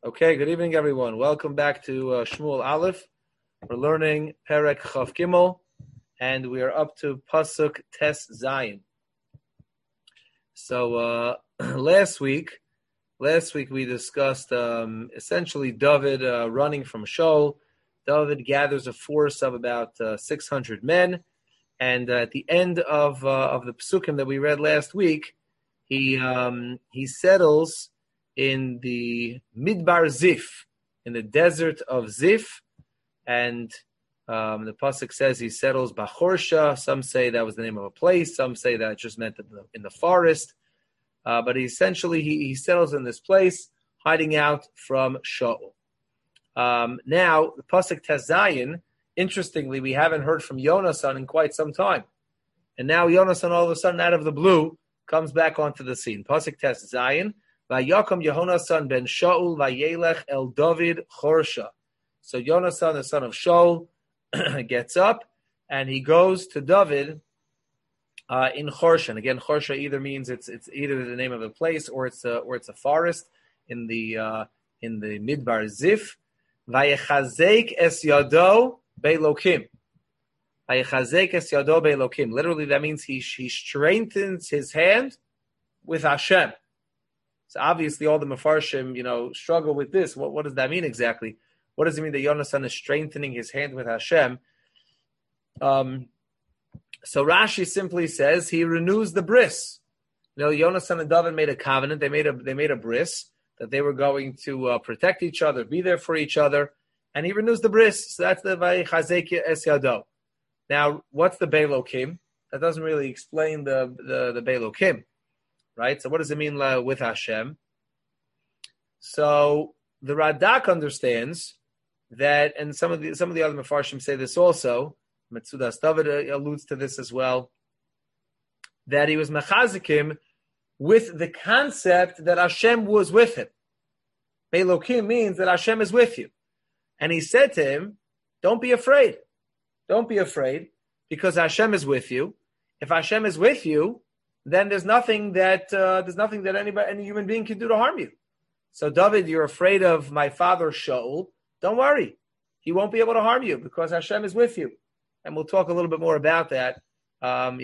Okay, good evening, everyone. Welcome back to Shmuel Aleph. We're learning Perek Chav Gimel, and we are up to Pasuk Tes Zayin. So last week we discussed essentially David running from Shaul. David gathers a force of about 600 men, and at the end of the Pesukim that we read last week, he settles in the Midbar Zif, in the desert of Zif, and the pasuk says he settles Bachorsha. Some say that was the name of a place. Some say that it just meant in the forest. But he settles in this place, hiding out from Shaul. Now, the pasuk Tes Zayin, interestingly, we haven't heard from Yonasan in quite some time. And now Yonasan, all of a sudden, out of the blue, comes back onto the scene. Pasuk Tes Zayin, Vayakom Yehonasan ben Shaul vayelech el David Chorsha. So Yonasan, the son of Shaul, gets up and he goes to David in Chorsha. And again, Chorsha either means it's either the name of a place or it's a forest in the Midbar Zif. Vayechazek es yado be'elokim. Vayechazek es yado be'elokim. Literally, that means he strengthens his hand with Hashem. So obviously, all the Mefarshim, struggle with this. What does that mean exactly? What does it mean that Yonasan is strengthening his hand with Hashem? So Rashi simply says he renews the bris. Yonasan and David made a covenant. They made a bris that they were going to protect each other, be there for each other, and he renews the bris. So that's the Vaychazek es yado. Now, what's the Be'elokim? That doesn't really explain the Be'elokim. Right? So what does it mean with Hashem? So the Radak understands that, and some of the other Mefarshim say this also, Metzudas David alludes to this as well, that he was mechazikim with the concept that Hashem was with him. Be'elokim means that Hashem is with you. And he said to him, don't be afraid. Don't be afraid, because Hashem is with you. If Hashem is with you, then there's nothing that any human being can do to harm you. So David, you're afraid of my father Shaul. Don't worry, he won't be able to harm you because Hashem is with you. And we'll talk a little bit more about that. How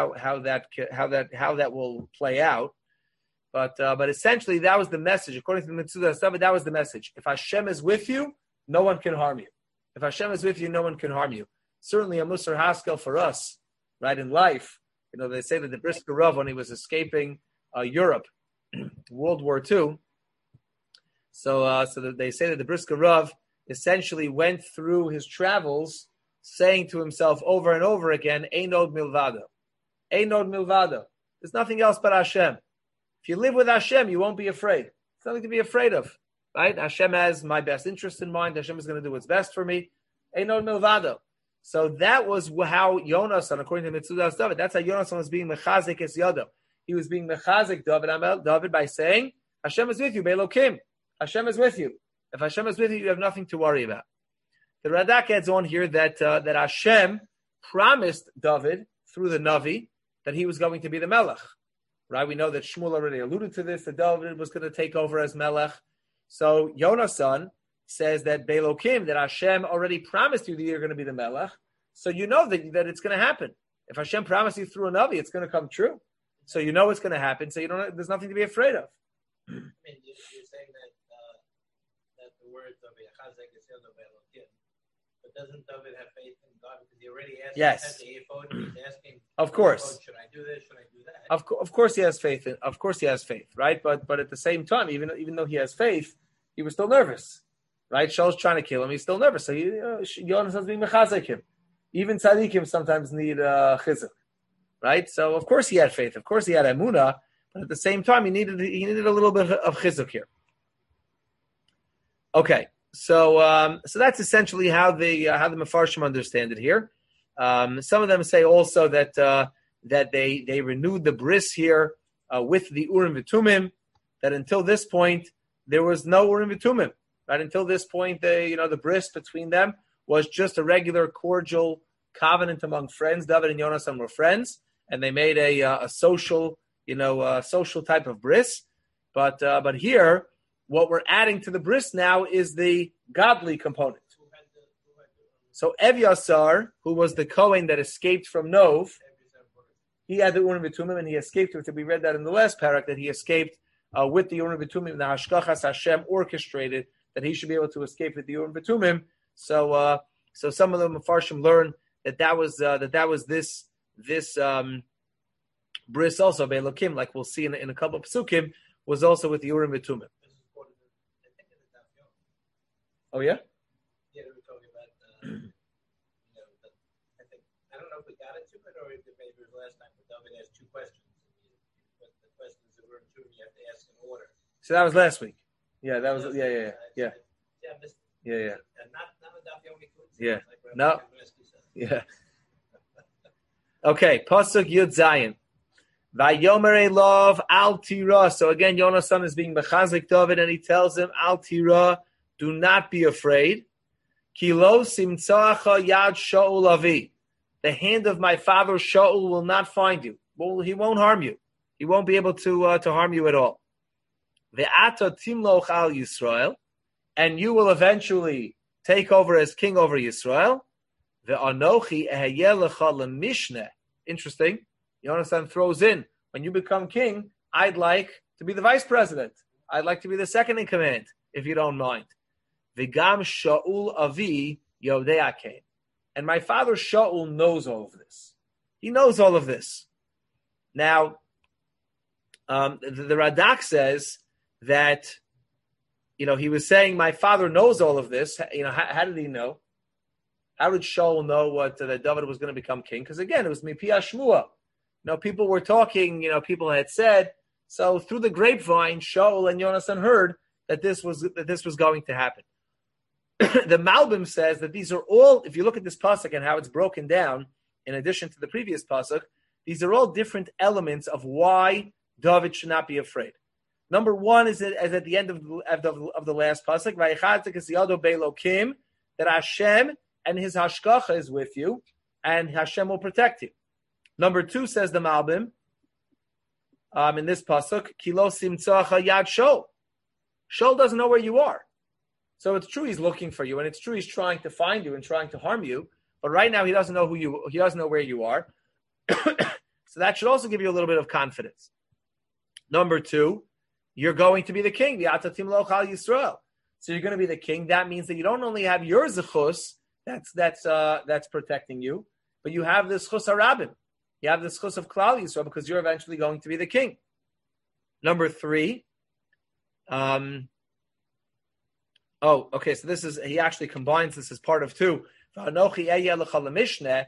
that will play out. But essentially that was the message according to the Metzudas David. That was the message. If Hashem is with you, no one can harm you. If Hashem is with you, no one can harm you. Certainly a Musar Haskel for us, right, in life. They say that the Brisker Rav, when he was escaping Europe, World War II, so they say that the Brisker Rav essentially went through his travels saying to himself over and over again, Einod milvado. Einod milvado. There's nothing else but Hashem. If you live with Hashem, you won't be afraid. It's nothing to be afraid of, right? Hashem has my best interest in mind. Hashem is going to do what's best for me. Einod milvado. So that was how Yonasan, according to Metzudas David, that's how Yonasan was being mechazik es yado. He was being mechazik David by saying, Hashem is with you, Be'elokim. Hashem is with you. If Hashem is with you, you have nothing to worry about. The Radak adds on here that Hashem promised David through the Navi that he was going to be the Melech. Right? We know that Shmuel already alluded to this, that David was going to take over as Melech. So Yonasan says that Be'elokim, that Hashem already promised you that you're going to be the Melech, so you know that it's going to happen. If Hashem promised you through a Navi, it's going to come true. So you know it's going to happen, so there's nothing to be afraid of. You're saying that the words of Yechazek is Be'elokim, but doesn't David have faith in God? Because he already asked he's asking, of course, should I do this, should I do that? Of course he has faith. Of course he has faith, right? But at the same time, even though he has faith, he was still nervous. Right, Shaul's trying to kill him. He's still nervous, so Yonasan's being mechazik him. Even tzaddikim sometimes need chizuk, right? So of course he had faith. Of course he had emunah, but at the same time he needed a little bit of chizuk here. Okay, so that's essentially how the Mefarshim understand it here. Some of them say also that they renewed the bris here with the Urim V'Tumim. That until this point there was no Urim V'Tumim. Right, until this point, the bris between them was just a regular, cordial covenant among friends. David and Yonasan were friends, and they made a social, social type of bris. But here, what we're adding to the bris now is the godly component. So Evyasar, who was the Kohen that escaped from Nov, he had the Urim V'Tumim and he escaped with it. We read that in the last parak that he escaped with the Urim V'Tumim. The Hashkachas Hashem orchestrated that he should be able to escape with the Urim V'Tumim. So some of the Mefarshim learn that was this bris also Be'elokim, like we'll see in a couple of psukim, was also with the Urim V'Tumim. Oh yeah. Yeah, we were talking about. I don't know if we got into it or if maybe it was last time. But David asked two questions. But the questions that were in two, you have to ask in order. So that was last week. Yeah, that was yeah. Yeah. Not a Daf Yomi Kutz. Yeah. No. Yeah. Okay. Pasuk Yud Zayin. Vayomer Elov Al Tira. So again, Yonasan is being mechazik David, and he tells him Al Tira. Do not be afraid. Kilo simtzacha yad Shaul avi. The hand of my father Shaul will not find you. Well, he won't harm you. He won't be able to harm you at all. Ve'ata timloch al Yisrael, and you will eventually take over as king over Yisrael. Ve'anochi ehayeh lecha lemishne. Interesting. Yonasan throws in, when you become king, I'd like to be the vice president. I'd like to be the second in command, if you don't mind. V'gam Shaul avi yodea kain. And my father Shaul knows all of this. He knows all of this. Now, the Radak says that, he was saying, my father knows all of this. How did he know? How did Shaul know that David was going to become king? Because again, it was Mipi Shmua. People were talking, people had said. So through the grapevine, Shaul and Yonasan heard that this was going to happen. The Malbim says that these are all, if you look at this pasuk and how it's broken down, in addition to the previous pasuk, these are all different elements of why David should not be afraid. Number one is that, as at the end of the last pasuk, that Hashem and His hashgacha is with you, and Hashem will protect you. Number two, says the Malbim, in this pasuk, Kilo simtzacha yad Shaul. Shaul doesn't know where you are. So it's true he's looking for you, and it's true he's trying to find you and trying to harm you. But right now he doesn't know he doesn't know where you are. So that should also give you a little bit of confidence. Number two, you're going to be the king. V'atatim loch al Yisrael. So you're going to be the king. That means that you don't only have your zechus that's protecting you, but you have the zechus harabim. You have the zechus of Klal Yisrael because you're eventually going to be the king. Number three. So this is, he actually combines this as part of two. That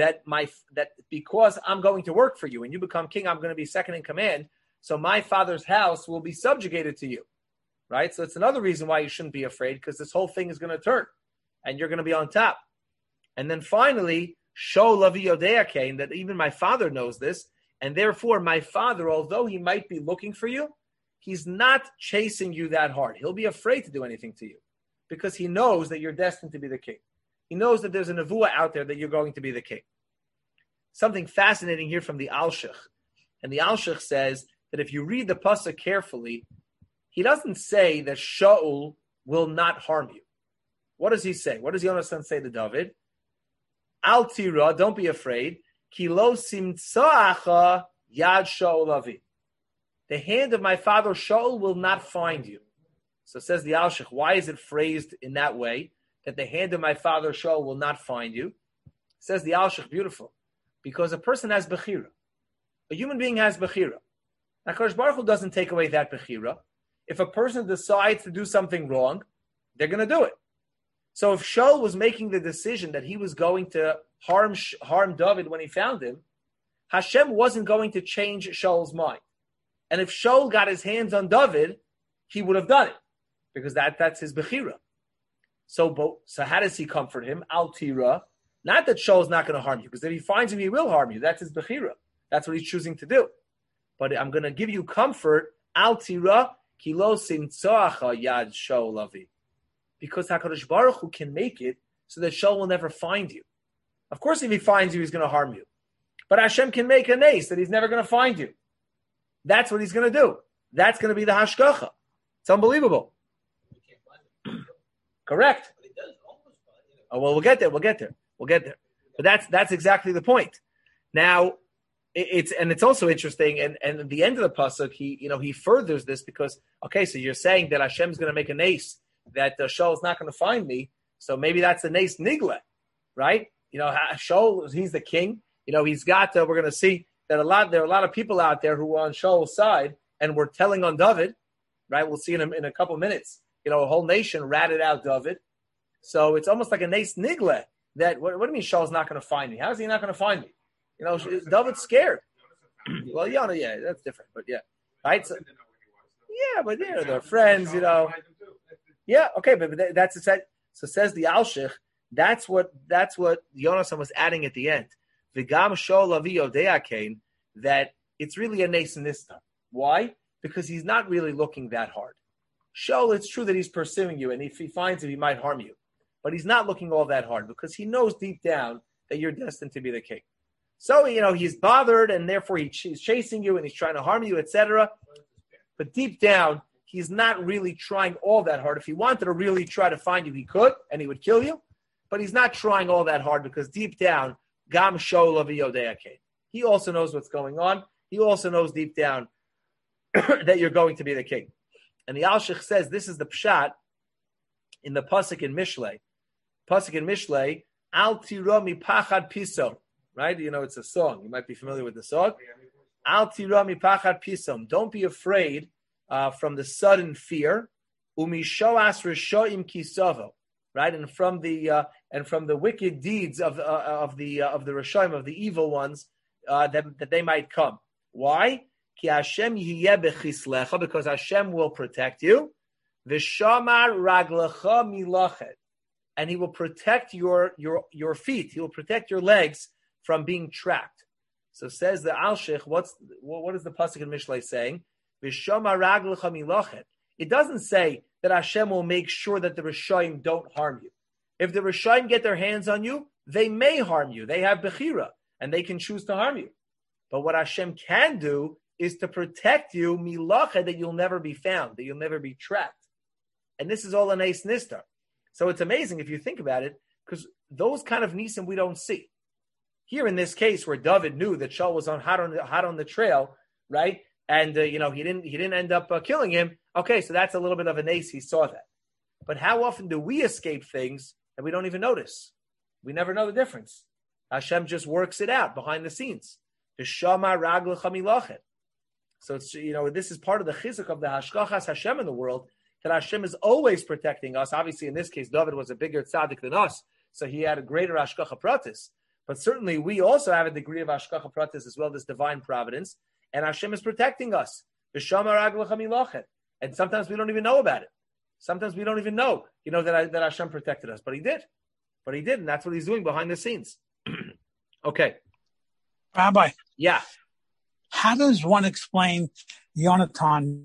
because I'm going to work for you and you become king, I'm going to be second in command. So my father's house will be subjugated to you, right? So it's another reason why you shouldn't be afraid, because this whole thing is going to turn and you're going to be on top. And then finally, show Lavi Yodeakain, that even my father knows this. And therefore my father, although he might be looking for you, he's not chasing you that hard. He'll be afraid to do anything to you because he knows that you're destined to be the king. He knows that there's a nevuah out there that you're going to be the king. Something fascinating here from the Alshich. And the Alshich says that if you read the pasuk carefully, he doesn't say that Shaul will not harm you. What does he say? What does Yonasan say to David? Al tira, don't be afraid. Ki lo simtsa'acha yad Shaul avi. The hand of my father Shaul will not find you. So says the Alshich, why is it phrased in that way, that the hand of my father Shaul will not find you? Says the Alshich, beautiful. Because a person has bechira. A human being has bechira. Now, Kadosh Baruch Hu doesn't take away that bechira. If a person decides to do something wrong, they're going to do it. So if Shaul was making the decision that he was going to harm David when he found him, Hashem wasn't going to change Shaul's mind. And if Shaul got his hands on David, he would have done it, because that's his bechira. So how does he comfort him? Al tira, not that Shaul's not going to harm you, because if he finds him, he will harm you. That's his bechira. That's what he's choosing to do. But I'm going to give you comfort. Al tira kilo simtzoacha yad Shaul avi, because Hakadosh Baruch Hu can make it so that Shaul will never find you. Of course, if he finds you, he's going to harm you. But Hashem can make an ace that he's never going to find you. That's what he's going to do. That's going to be the hashgacha. It's unbelievable. Correct. Oh, well, we'll get there. But that's exactly the point. Now, it's also interesting, and at the end of the pasuk, he furthers this because, okay, so you're saying that Hashem's going to make a nace that Shaul is not going to find me, so maybe that's a nace nigla, right? Shaul, he's the king. He's got. We're going to see that there are a lot of people out there who are on Shaul's side, and we're telling on David, right? We'll see in a couple of minutes. A whole nation ratted out David, so it's almost like a nace nigla. That what do you mean Shaul's not going to find me? How is he not going to find me? David's scared. Well, yeah, that's different, but yeah, right. So, yeah, but they're friends, Yeah, okay, but that's it. So says the Alshich. That's what Yonasan was adding at the end. V'gam Shaul avi yodea kain, that it's really a nace in this time. Why? Because he's not really looking that hard. Shaul, it's true that he's pursuing you, and if he finds you, he might harm you, but he's not looking all that hard because he knows deep down that you're destined to be the king. So, he's bothered, and therefore he's chasing you, and he's trying to harm you, etc. But deep down, he's not really trying all that hard. If he wanted to really try to find you, he could, and he would kill you. But he's not trying all that hard because deep down, Gam Shaul avi yodea kain. He also knows what's going on. He also knows deep down that you're going to be the king. And the Alshich says this is the pshat in the pasuk in Mishlei. Pasuk in Mishlei, Al tira mipachad pisom. Right? It's a song. You might be familiar with the song. Al tira mipachad pisom. Don't be afraid from the sudden fear. Umishoas rishoim kisavo. Right? And from the wicked deeds of the rishoim, of the evil ones that they might come. Why? Ki Hashem yiyeh bechislecha, because Hashem will protect you. V'shamar raglecha milachet, and He will protect your feet. He will protect your legs from being trapped. So says the Alshich, what is the pasuk in Mishlei saying? V'shamar raglecha milachet. It doesn't say that Hashem will make sure that the Rishoyim don't harm you. If the Rishoyim get their hands on you, they may harm you. They have Bechira, and they can choose to harm you. But what Hashem can do is to protect you, milacha, that you'll never be found, that you'll never be trapped. And this is all an ace nistar. So it's amazing if you think about it, because those kind of nisim we don't see. Here in this case, where David knew that Shaul was hot on the trail, right? And he didn't end up killing him. Okay, so that's a little bit of an ace. He saw that. But how often do we escape things and we don't even notice? We never know the difference. Hashem just works it out behind the scenes. V'shama raglecha milachet. So it's, this is part of the chizuk of the hashkachas Hashem in the world, that Hashem is always protecting us. Obviously, in this case, David was a bigger tzaddik than us, so he had a greater hashkacha pratis. But certainly, we also have a degree of hashkacha pratis as well, this divine providence, and Hashem is protecting us. V'shama raglecha milachet. And sometimes we don't even know about it. Sometimes we don't even know, that Hashem protected us. But He did. And that's what He's doing behind the scenes. Okay. Rabbi. Yeah. How does one explain Yonatan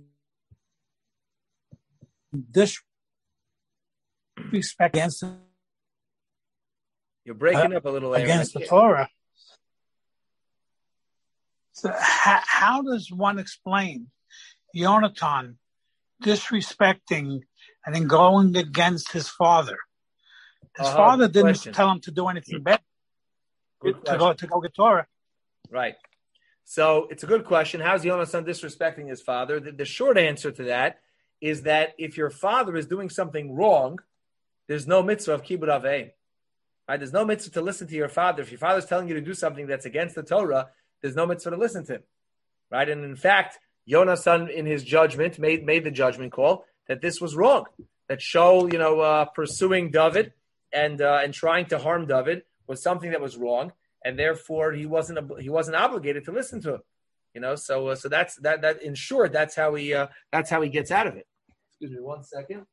disrespect against You're breaking up a little against the Torah? So how does one explain Yonatan disrespecting and then going against his father? His father didn't tell him to do anything bad. To go get Torah. Right. So it's a good question. How's Yonasan disrespecting his father? The short answer to that is that if your father is doing something wrong, there's no mitzvah of kibbud aveim. Right? There's no mitzvah to listen to your father. If your father's telling you to do something that's against the Torah, there's no mitzvah to listen to him. Right? And in fact, Yonasan, in his judgment, made the judgment call that this was wrong. That Shaul, pursuing David and trying to harm David was something that was wrong. And therefore, he wasn't obligated to listen to him, So that's that. In short, that's how he gets out of it. Excuse me, 1 second.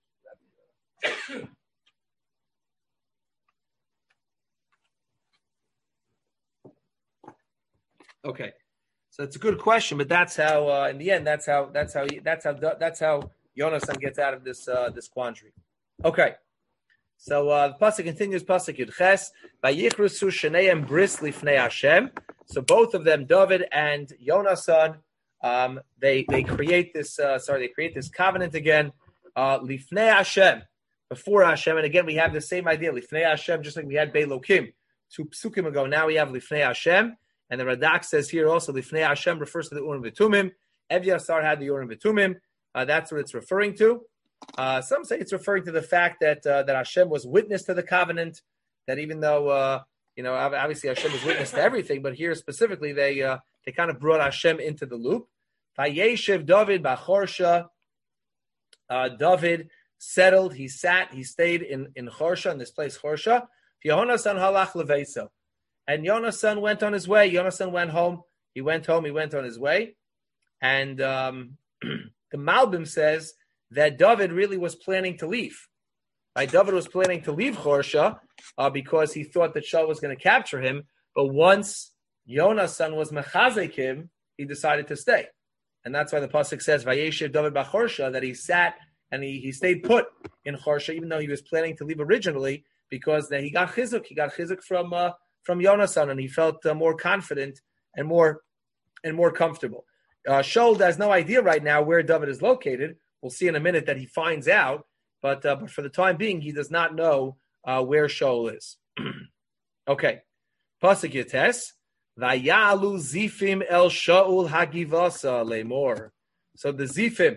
Okay, so it's a good question, but that's how. In the end, that's how Yonasan gets out of this quandary. Okay. So the pasuk continues, pasuk Yud Ches, Vayichrusu Shneim Bris Lifnei Hashem. So both of them, David and Yonasan, they create this covenant again, Lifnei Hashem, before Hashem. And again, we have the same idea, Lifnei Hashem, just like we had Beilokim 2 psukim ago. Now we have Lifnei Hashem. And the Radak says here also, Lifnei Hashem refers to the Urim V'Tumim. Evyasar had the Urim V'Tumim. That's what it's referring to. Some say it's referring to the fact that Hashem was witness to the covenant, that even though, obviously Hashem was witness to everything, but here specifically they kind of brought Hashem into the loop. Vayeshev David b'Chorsha. David settled, he stayed in Chorsha, in this place Chorsha. Yonasan halach leveso. And Yonasan went on his way. Yonasan went home. He went on his way. And the Malbim says that David really was planning to leave. Right? David was planning to leave Chorsha because he thought that Shaul was going to capture him. But once Yonasan was mechazek him, he decided to stay. And that's why the pasuk says, Vayeshev David b'Chorsha, that he sat and he stayed put in Chorsha, even though he was planning to leave originally, because he got chizuk. He got chizuk from Yonasan, and he felt more confident and more comfortable. Shaul has no idea right now where David is located. We'll see in a minute that he finds out, but for the time being, he does not know where Shaul is. Okay, pasuk Yates, Vayalu Zifim El Shaul Hagivasa Lemor. So the Zifim,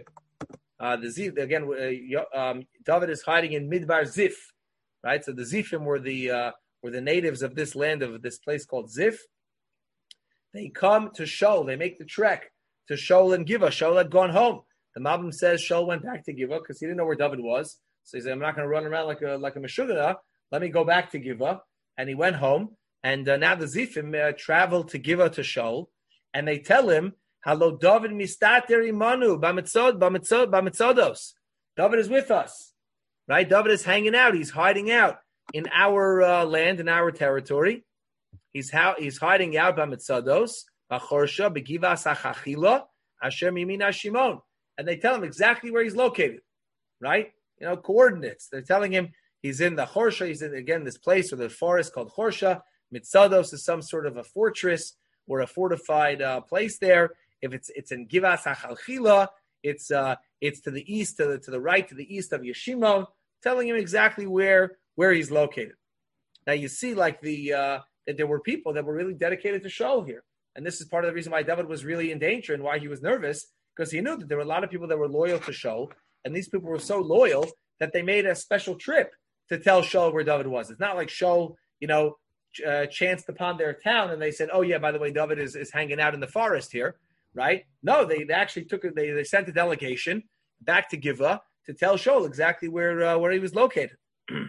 David is hiding in Midbar Zif, right? So the Zifim were the natives of this land, of this place called Zif. They come to Shaul. They make the trek to Shaul and Giva. Shaul had gone home. The Malbim says Shaul went back to Giva because he didn't know where David was. So he said, I'm not going to run around like a Meshugana. Let me go back to Giva. And he went home. And now the Zifim travel to Giva to Shaul. And they tell him, Halo David mistater imanu b'mitzodos. David is with us. Right? David is hanging out. He's hiding out in our land, in our territory. He's hiding out b'mitzodos, b'chorsha, b'givas hachachila, asher mimina Shimon. And they tell him exactly where he's located, right? Coordinates. They're telling him he's in the Chorsha. He's in, again, this place or the forest called Chorsha. Mitzados is some sort of a fortress or a fortified place there. If it's in Givas HaChalchila, it's to the east, to the right, to the east of Yeshimon, telling him exactly where he's located. Now you see, like that there were people that were really dedicated to Shaul here, and this is part of the reason why David was really in danger and why he was nervous, because he knew that there were a lot of people that were loyal to Shaul, and these people were so loyal that they made a special trip to tell Shaul where David was. It's not like Shaul, chanced upon their town and they said, "Oh yeah, by the way, David is hanging out in the forest here." Right? No, they actually they sent a delegation back to Giva to tell Shaul exactly where he was located. The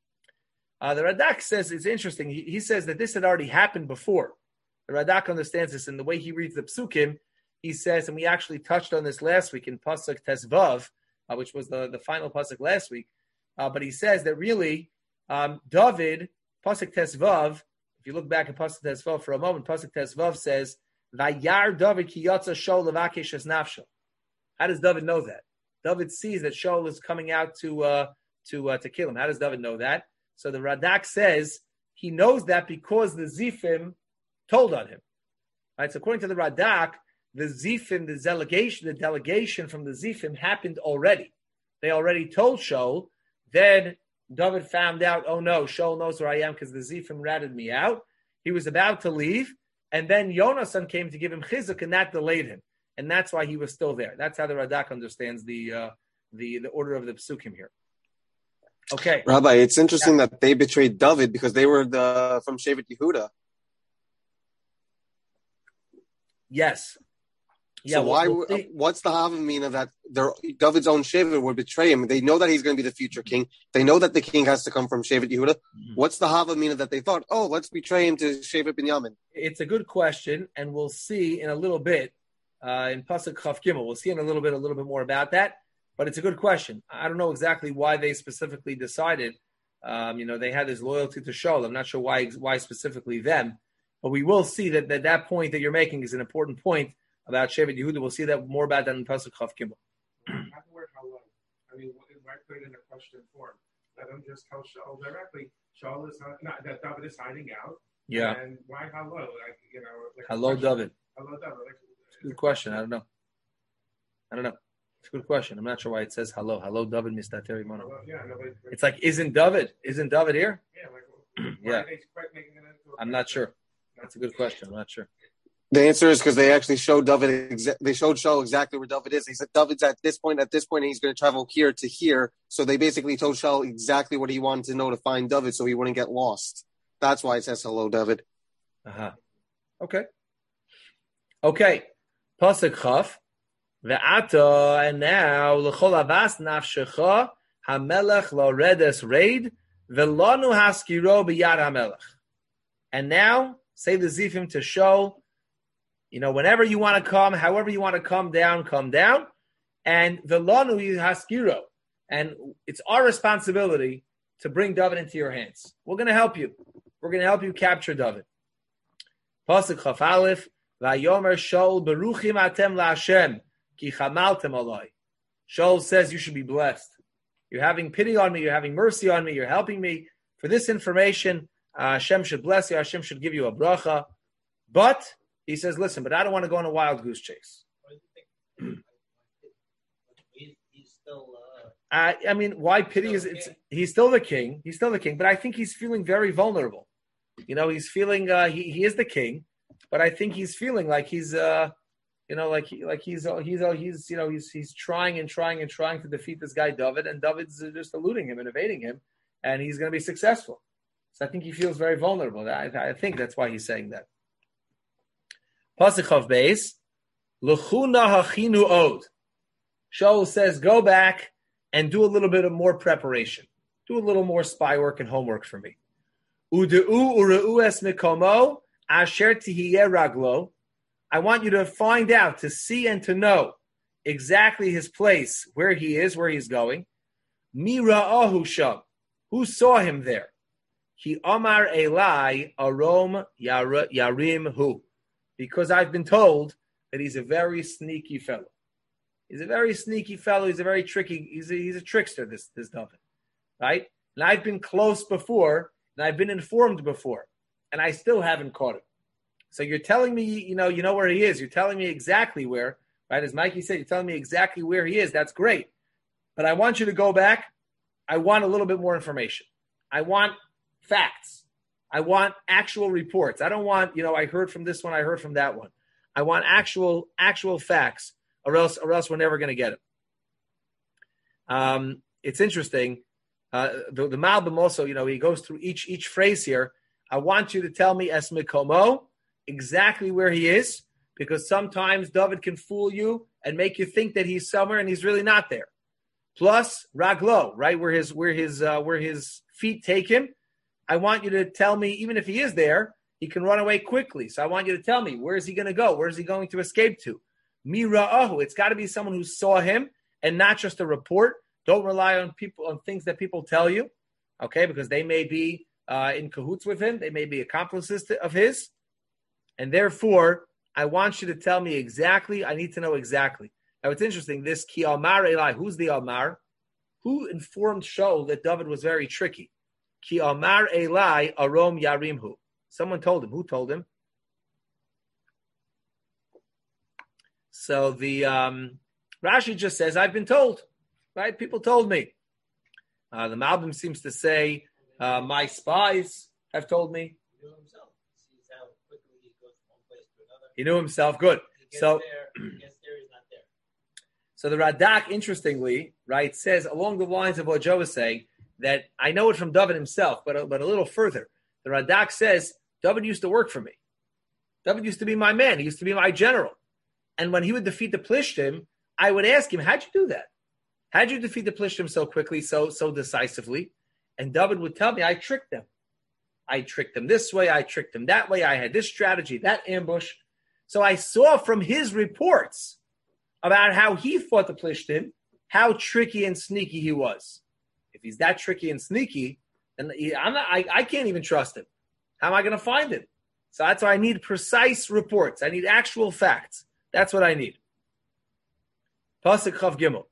Radak says it's interesting. He says that this had already happened before. The Radak understands this, and the way he reads the psukim, he says, and we actually touched on this last week in pasuk Tesvav, which was the final pasuk last week. But he says that really David, pasuk Tesvav. If you look back at pasuk Tesvav for a moment, pasuk Tesvav says, Vayar David ki yatsa Shaul levakesh es nafsho. How does David know that? David sees that Shaul is coming out to kill him. How does David know that? So the Radak says he knows that because the Zifim told on him. Right? So according to the Radak, the Zifim, the delegation from the Zifim happened already. They already told Shaul. Then David found out, oh no, Shaul knows where I am because the Zifim ratted me out. He was about to leave. And then Yonasan came to give him chizuk, and that delayed him, and that's why he was still there. That's how the Radak understands the order of the psukim here. Okay, Rabbi, it's interesting that they betrayed David because they were from Shevet Yehuda. Yes. Yeah. So what's the Havamina that David's own Shevet would betray him? They know that he's going to be the future king. They know that the king has to come from Shevet Yehuda. Mm-hmm. What's the Havamina that they thought, let's betray him to Shevet Binyamin? It's a good question, and we'll see in a little bit in Pasuk Chaf Gimel. We'll see in a little bit more about that, but it's a good question. I don't know exactly why they specifically decided. They had this loyalty to Shaul. I'm not sure why specifically them, but we will see that point that you're making is an important point about Shevet Yehuda. We'll see that more about that in Pasuk Chaf Gimel. How why put it in a question form? Let them just tell Shaul directly. Shaul is that David is hiding out. Yeah. And why hello? Hello, David. Hello, David. Good question. I don't know. I don't know. It's a good question. I'm not sure why it says hello. Hello, David Mistateri Mono. Yeah, it's like, isn't David here? Yeah, yeah. I'm not sure. That's a good question. I'm not sure. The answer is because they actually showed David. They showed Shaul exactly where David is. He said David's at this point, and he's going to travel here to here. So they basically told Shaul exactly what he wanted to know to find David, so he wouldn't get lost. That's why it says hello, David. Okay. Pasuk Chaf. Ve'ata, and now l'chol avas nafshecha hamelech loredes raid ve'lanu haskiro b'yad hamelech. And now say the zifim to show, whenever you want to come, however you want to come down, and ve'lanu haskiro, and it's our responsibility to bring David into your hands. We're going to help you. We're going to help you capture David. Pasuk Chaf Aleph va'yomer Shaul beruchim atem la'Hashem. Shaul says you should be blessed. You're having pity on me. You're having mercy on me. You're helping me. For this information, Hashem should bless you. Hashem should give you a bracha. But he says, listen, but I don't want to go on a wild goose chase. Why pity is he's still the king. He's still the king. But I think he's feeling very vulnerable. He's feeling he is the king, but I think he's feeling like he's he's trying to defeat this guy David, and David's just eluding him and evading him, and he's going to be successful. So I think he feels very vulnerable. I think that's why he's saying that. Pasuk Chav Beis, L'chuna hachinu od. Shaul says, go back and do a little bit of more preparation. Do a little more spy work and homework for me. Ude'u ure'u es mikomo asher tihiyeh raglo. I want you to find out, to see and to know exactly his place, where he is, where he's going. Mi ra'ahu sham. Who saw him there? Ki amar elai arom yarim hu. Because I've been told that he's a very sneaky fellow. He's a very sneaky fellow. He's a very tricky. He's a trickster, this David. Right? And I've been close before, and I've been informed before, and I still haven't caught him. So you're telling me, you know where he is. You're telling me exactly where, right? As Mikey said, you're telling me exactly where he is. That's great. But I want you to go back. I want a little bit more information. I want facts. I want actual reports. I don't want, I heard from this one, I heard from that one. I want actual facts, or else we're never going to get it. It's interesting. The Malbim also, he goes through each phrase here. I want you to tell me es mikomo, exactly where he is, because sometimes David can fool you and make you think that he's somewhere and he's really not there. Plus raglo, right, where his feet take him. I want you to tell me, even if he is there, he can run away quickly. So I want you to tell me, where is he going to go? Where is he going to escape to? Mira'ahu. It's got to be someone who saw him and not just a report. Don't rely on things that people tell you, okay? Because they may be in cahoots with him. They may be accomplices of his. And therefore, I want you to tell me exactly. I need to know exactly. Now, it's interesting. This Ki Amar Eli, who's the Amar? Who informed Shaul that David was very tricky? Ki Amar Eli Arom Yarimhu. Someone told him. Who told him? So the Rashi just says, I've been told. Right? People told me. The Malbim seems to say, my spies have told me. He knew himself. Good. So the Radak, interestingly, right, says along the lines of what Joe was saying, that I know it from David himself, but a little further. The Radak says, David used to work for me. David used to be my man. He used to be my general. And when he would defeat the Plishtim, I would ask him, how'd you do that? How'd you defeat the Plishtim so quickly, so decisively? And David would tell me, I tricked them. I tricked them this way. I tricked them that way. I had this strategy, that ambush. So I saw from his reports about how he fought the Plishtim, how tricky and sneaky he was. If he's that tricky and sneaky, then I can't even trust him. How am I going to find him? So that's why I need precise reports. I need actual facts. That's what I need. Pasuk Chav Gimel.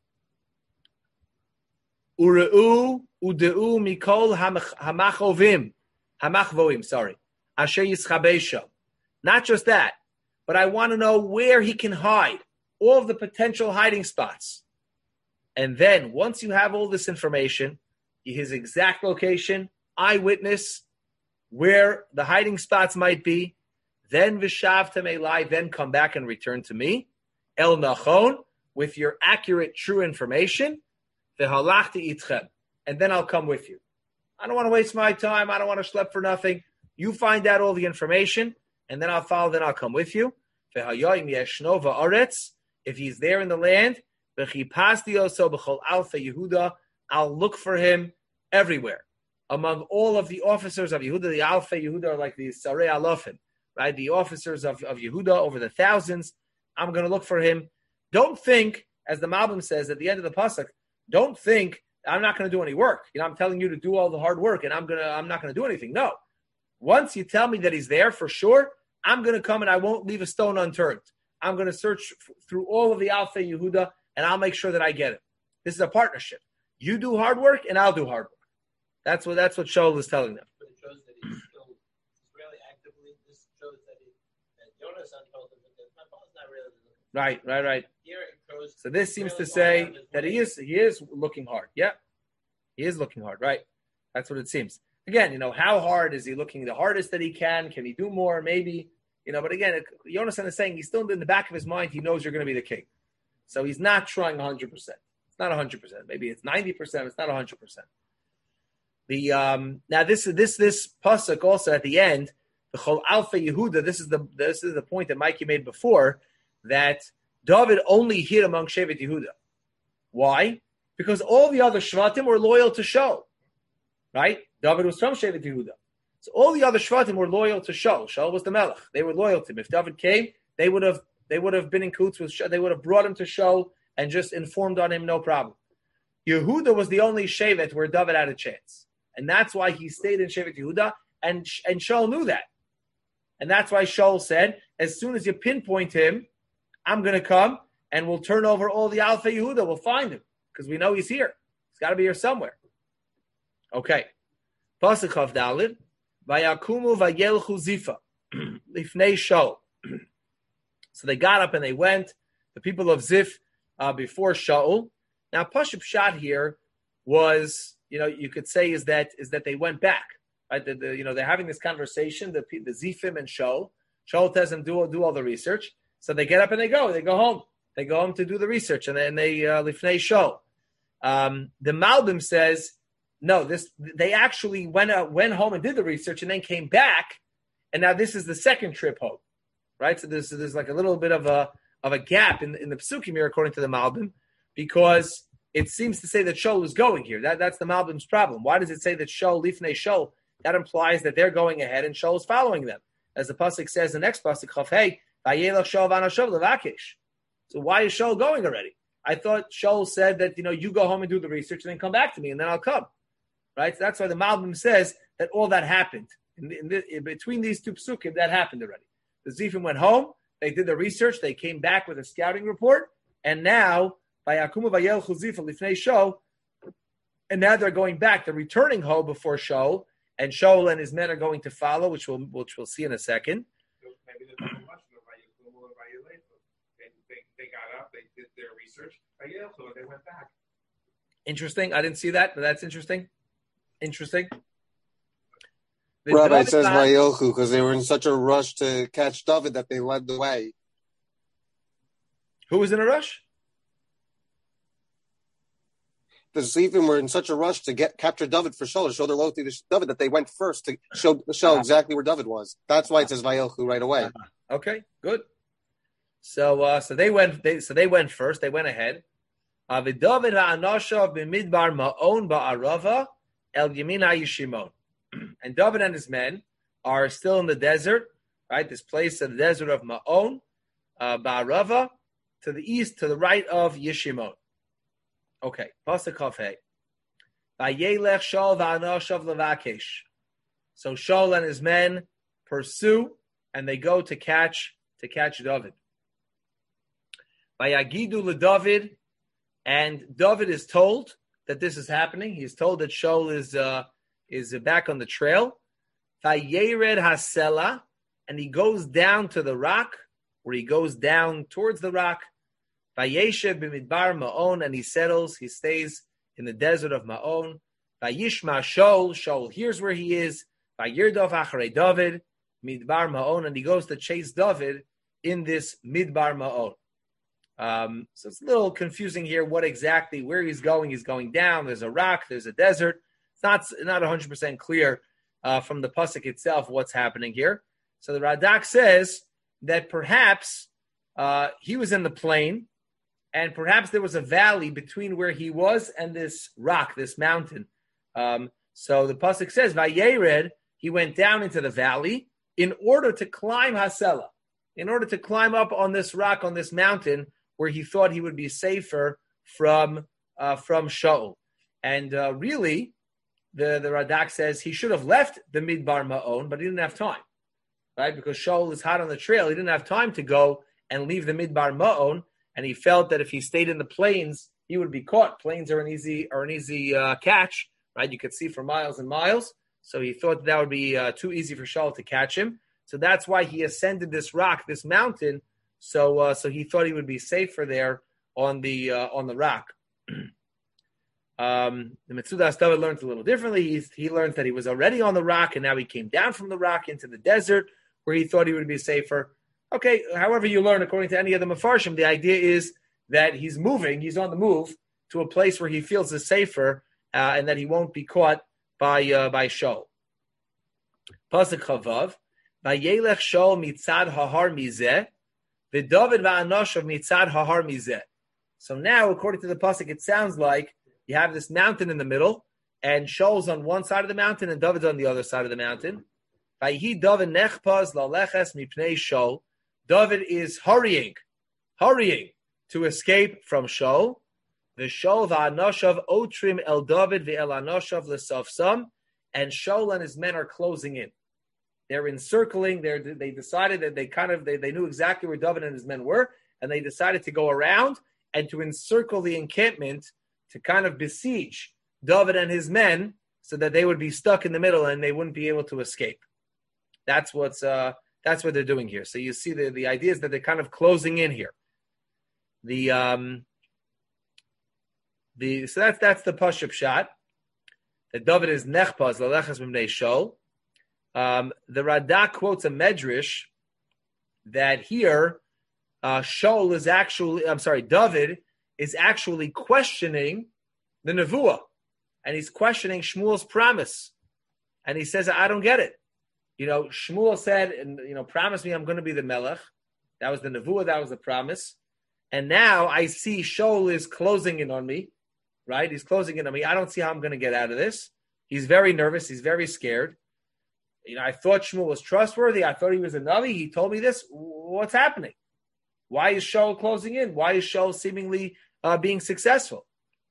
Ureu udeu mikol hamachvoim. Sorry, asher yischabei sham. Not just that, but I want to know where he can hide. all of the potential hiding spots. And then once you have all this information, his exact location, eyewitness, where the hiding spots might be, then Vishavtem Elai, then come back and return to me, El Nachon, with your accurate, true information, V'halachti itchem, and then I'll come with you. I don't want to waste my time. I don't want to schlep for nothing. You find out all the information, and then I'll follow, then I'll come with you. V'hayoyim yeshno va'aretz, if he's there in the land, v'chipasti oso b'chol alfa Yehuda, I'll look for him everywhere. Among all of the officers of Yehuda, the alfa Yehuda are like the Sarei Alofim, right? The officers of Yehuda over the thousands. I'm going to look for him. Don't think, as the Malbim says at the end of the pasuk, don't think I'm not going to do any work. I'm telling you to do all the hard work, and I'm not going to do anything. No. Once you tell me that he's there for sure, I'm going to come and I won't leave a stone unturned. I'm going to search through all of the Alfa Yehuda, and I'll make sure that I get it. This is a partnership. You do hard work, and I'll do hard work. That's what Shaul is telling them. But it shows that he's still really actively. This shows that Yonasan told him that my boss not really looking. Right. Here it shows. So this seems to say that he is looking hard. Yeah, he is looking hard. Right. That's what it seems. Again, how hard is he looking? The hardest that he can. Can he do more? Maybe. But again, Yonasan is saying he's still in the back of his mind. He knows you're going to be the king, so he's not trying 100%. It's not 100%. Maybe it's 90%. It's not 100%. Now this pasuk also at the end, the Chol Alfa Yehuda. This is the point that Mikey made before, that David only hid among Shevet Yehuda. Why? Because all the other Shvatim were loyal to Shaul, right? David was from Shevet Yehuda, so all the other Shvatim were loyal to Shaul. Shaul was the Melech; they were loyal to him. If David came, they would have been in cahoots with Shaul. They would have brought him to Shaul and just informed on him, no problem. Yehuda was the only Shevet where David had a chance. And that's why he stayed in Shevet Yehuda, and Shaul knew that. And that's why Shaul said, as soon as you pinpoint him, I'm going to come, and we'll turn over all the Alfa Yehuda. We'll find him, because we know he's here. He's got to be here somewhere. Okay. Pasuk Chav Daled, Vayakumu vayelchu zifa, lifnei Shaul. So they got up and they went, the people of Ziph, before Shaul. Now, Pashup Pshat here was... you could say is that they went back, right? They're having this conversation, the Zifim and Shaul. Shaul tells them do all the research. So they get up and they go home. They go home to do the research, and then they lifnei Shaul. The Malbim says no. They actually went home and did the research, and then came back, and now this is the second trip home, right? So there's like a little bit of a gap in the Pesukim here, according to the Malbim, because it seems to say that Shaul is going here. That's the Malbim's problem. Why does it say that Shaul, lifnei Shaul? That implies that they're going ahead and Shaul is following them. As the pasuk says, the next pasuk, Chafhei, vayelach Shaul v'anashav levakish. So why is Shaul going already? I thought Shaul said that, you go home and do the research and then come back to me and then I'll come. Right? So that's why the Malbim says that all that happened. In between these two psukim, that happened already. The Zifim went home, they did the research, they came back with a scouting report, and now by Yakumu vayelchu zifa lifnei Shaul, and now they're going back. They're returning home before Shaul, and Shaul and his men are going to follow, which we'll see in a second. Maybe there's not much of Vayikumu and Vayelechu. They got up, they did their research, Vayelchu, and they went back. Interesting. I didn't see that, but that's interesting. Rabbi says Vayelchu because they were in such a rush to catch David that they led the way. Who was in a rush? The Zifim were in such a rush to capture David for Shaul, to show their loyalty to David, that they went first to show exactly where David was. That's why it says Vayelchu right away. Okay, good. So they went first. They went ahead. David ha'anashav b'midbar ma'on ba'arava el yamin ha'yishimon. And David and his men are still in the desert, right? This place in the desert of Ma'on, ba'arava, to the east, to the right of Yishimon. Okay, pasuk Chafei. Vayelech Shaul v'anashav levakesh. So Shaul and his men pursue, and they go to catch David. Vayagidu leDavid, and David is told that this is happening. He is told that Shaul is back on the trail. Vayered hasela, and he goes down to the rock, where he goes down towards the rock. Vayeshev b'midbar Ma'on, and he stays in the desert of Ma'on. Vayishma Shaul hears where he is. Vayirdov acharei David, midbar Ma'on, and he goes to chase David in this midbar Ma'on. So it's a little confusing here where he's going. He's going down. There's a rock. There's a desert. It's not 100% clear from the pasuk itself what's happening here. So the Radak says that perhaps he was in the plain, and perhaps there was a valley between where he was and this rock, this mountain. So the pasuk says, Vayered, he went down into the valley in order to climb Hasela, in order to climb up on this rock, on this mountain, where he thought he would be safer from Shaul. And really, the Radak says he should have left the Midbar Ma'on, but he didn't have time, right? Because Shaul is hot on the trail. He didn't have time to go and leave the Midbar Ma'on, and he felt that if he stayed in the plains, he would be caught. Plains are an easy catch, right? You could see for miles and miles. So he thought that would be too easy for Shaul to catch him. So that's why he ascended this rock, this mountain. So he thought he would be safer there on the rock. The Metzudas David learns a little differently. He learns that he was already on the rock, and now he came down from the rock into the desert where he thought he would be safer. Okay, however you learn, according to any of the Mefarshim, the idea is that he's moving, he's on the move to a place where he feels is safer, and that he won't be caught by Shaul. Pasuk Chavav, Vayelech Shaul mitzad hahar mizeh, v'David va'anoshav mitzad hahar mizeh. So now, according to the pasuk, it sounds like you have this mountain in the middle, and Shaul's on one side of the mountain, and David's on the other side of the mountain. Vayhi David nechpaz laleches mipnei Shaul. David is hurrying to escape from Shaul. The Shaul va'anoshav otrim el David ve'el anoshav l'safsam, and Shaul and his men are closing in. They're encircling. They decided that they knew exactly where David and his men were, and they decided to go around and to encircle the encampment to kind of besiege David and his men, so that they would be stuck in the middle and they wouldn't be able to escape. That's what they're doing here. So you see the idea is that they're kind of closing in here. So that's the Pashup shot. That David is nechpaz laleches mimnei Shaul. The Radak quotes a medrash that here David is actually questioning the Nevuah, and he's questioning Shmuel's promise, and he says, I don't get it. Shmuel said, promise me I'm going to be the Melech. That was the Nevuah, that was the promise. And now I see Shaul is closing in on me, right? He's closing in on me. I don't see how I'm going to get out of this. He's very nervous. He's very scared. I thought Shmuel was trustworthy. I thought he was a Navi. He told me this. What's happening? Why is Shaul closing in? Why is Shaul seemingly being successful?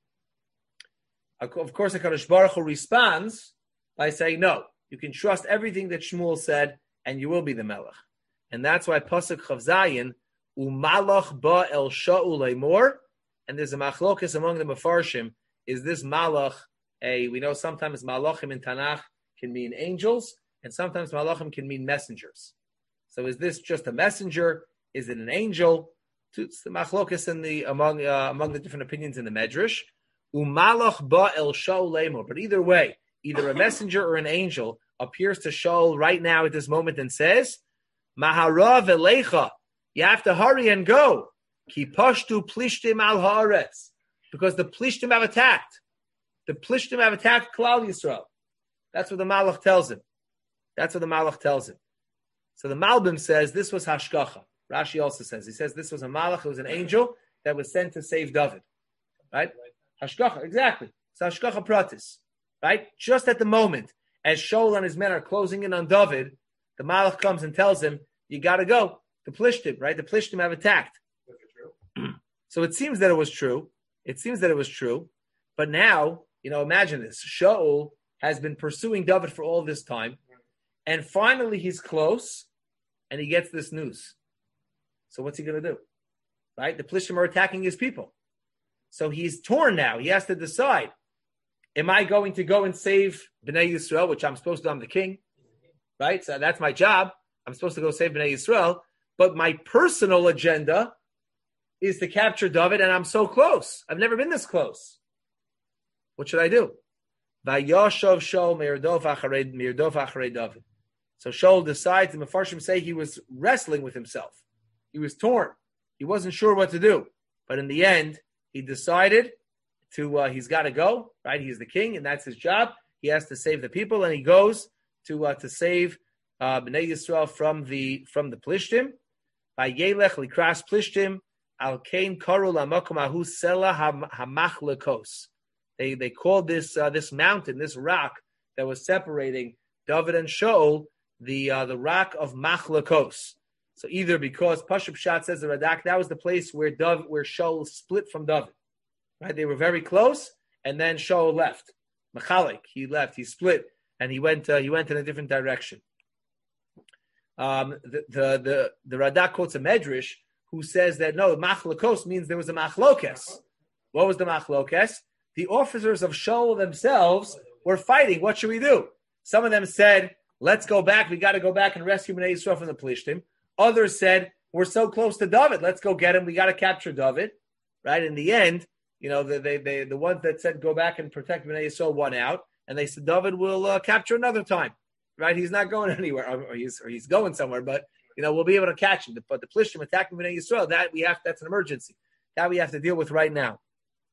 Of course, HaKadosh Baruch Hu responds by saying, no, you can trust everything that Shmuel said, and you will be the Melech. And that's why Pasuk Chav Zayin, Umalach ba el Shaul leimor, and there's a machlokas among the Mefarshim. Is this Malach we know sometimes Malachim in Tanakh can mean angels, and sometimes Malachim can mean messengers. So is this just a messenger? Is it an angel? It's the machlokas among the different opinions in the Medrash. Umalach ba el Shaul leimor. But either way, either a messenger or an angel appears to Shaul right now at this moment and says, Mahara velecha, you have to hurry and go. Ki pashtu plishtim al haaretz, because the plishtim have attacked. The plishtim have attacked Klal Yisrael. That's what the Malach tells him. So the Malbim says this was hashgacha. Rashi also says, he says this was a Malach, it was an angel that was sent to save David. Right? Hashgacha, exactly. It's hashgacha pratis. Right? Just at the moment, as Shaul and his men are closing in on David, the Malach comes and tells him, you got to go. The Plishtim, right? The Plishtim have attacked. So it seems that it was true. But now, imagine this. Shaul has been pursuing David for all this time. And finally he's close and he gets this news. So what's he going to do? Right? The Plishtim are attacking his people. So he's torn now. He has to decide. Am I going to go and save Bnei Yisrael, which I'm supposed to, I'm the king, right? So that's my job. I'm supposed to go save Bnei Yisrael. But my personal agenda is to capture David, and I'm so close. I've never been this close. What should I do? Vayashov Shaul mirdof acharei David. So Shaul decides, the Mefarshim say he was wrestling with himself. He was torn. He wasn't sure what to do. But in the end, he decided he's got to go, right? He's the king, and that's his job. He has to save the people, and he goes to save Bnei Yisrael from the Plishtim. Vayelech likras Plishtim al kain karu lamakom ahu sela hamachlekos. They called this mountain, this rock that was separating David and Shaul, the rock of Machlekos. So either because Pashup Shat says the Radak, that was the place where Shaul split from David. Right? They were very close, and then Shaul left. Machalik, he left, he split, and he went in a different direction. The Radak quotes a Medrash who says that no, Machlekos means there was a Machlokes. What was the Machlokes? The officers of Shaul themselves were fighting. What should we do? Some of them said, let's go back. We got to go back and rescue Bnei Yisrael from the Plishtim. Others said, we're so close to David. Let's go get him. We got to capture David. Right? In the end, the ones that said go back and protect Bnei Yisrael won out. And they said, David will capture another time. Right? He's not going anywhere. Or he's going somewhere. But, we'll be able to catch him. But the Plishtim attacking Bnei Yisrael, that's an emergency. That we have to deal with right now.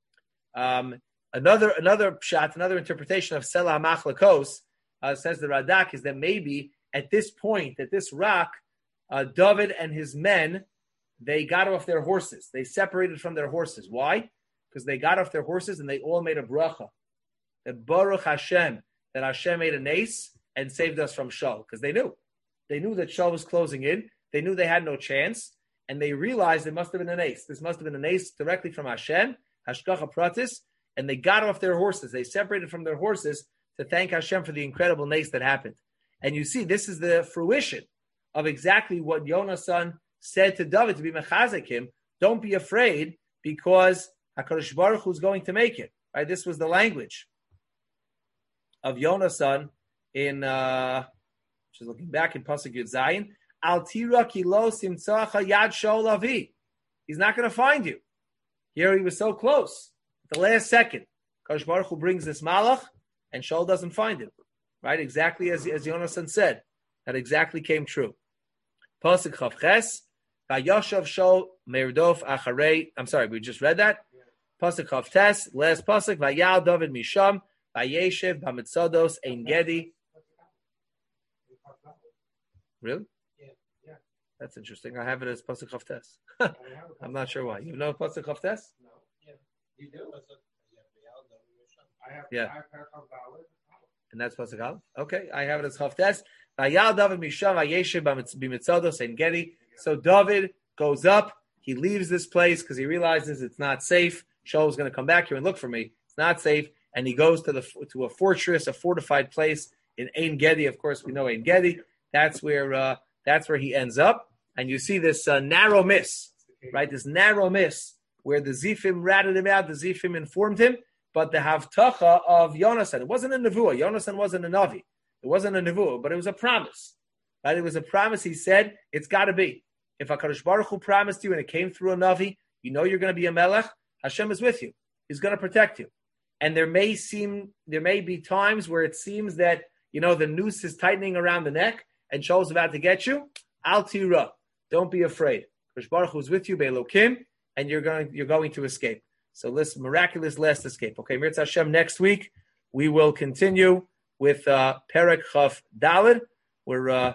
Another shot, another interpretation of Selah Machlekos, says the Radak, is that maybe at this point, at this rock, David and his men, they got off their horses. They separated from their horses. Why? Because they got off their horses and they all made a bracha. That Baruch Hashem, that Hashem made a nace and saved us from Shaul. Because they knew that Shaul was closing in. They knew they had no chance. And they realized it must have been a nace. This must have been a nace directly from Hashem, Hashgacha Pratis. And they got off their horses. They separated from their horses to thank Hashem for the incredible nace that happened. And you see, this is the fruition of exactly what Yonasan said to David to be mechazik him. Don't be afraid, because HaKadosh Baruch Hu is going to make it. Right? This was the language of Yonasan in, just looking back in Pasuk Yud Zayin, Al tira ki lo simtzacha yad Shaul avi. He's not going to find you. Here he was so close. At the last second, HaKadosh Baruch Hu brings this malach, and Shaul doesn't find him. Right? Exactly as Yonasan said. That exactly came true. Pasuk Chav Ches, Vayashav Shaul Merdof Acharei. I'm sorry, we just read that. Pasuk Chav Tes, last pasuk. Vayal David Misham, Vayeshev Bamitzados Ein Gedi. Really? Yeah. That's interesting. I have it as Pasuk Chav Tes. I'm not sure why. You know Pasuk Chav Tes? No. Yeah. You do? Yeah. And that's Pasuk Aleph? Okay, I have it as Chav Tes. Vayal David Misham Vayeshev Bamitzados Ein Gedi. So David goes up. He leaves this place because he realizes it's not safe. Shaul is going to come back here and look for me. It's not safe. And he goes to a fortress, a fortified place in Ein Gedi. Of course, we know Ein Gedi. That's where he ends up. And you see this narrow miss, right? This narrow miss where the Zifim ratted him out. The Zifim informed him. But the Havtacha of Yonasan, it wasn't a Nevuah. Yonasan wasn't a Navi. It wasn't a Nevuah, but it was a promise. Right? It was a promise. He said, it's got to be. If HaKadosh Baruch Hu promised you and it came through a Navi, you know you're going to be a Melech, Hashem is with you. He's going to protect you. And there may be times where it seems that, the noose is tightening around the neck and Shaul's about to get you. Al tira. Don't be afraid. HaKadosh Baruch Hu is with you, Be'elokim, and you're going to escape. So this miraculous last escape. Okay, Mirz Hashem, next week we will continue with Perek Chaf Daled. We're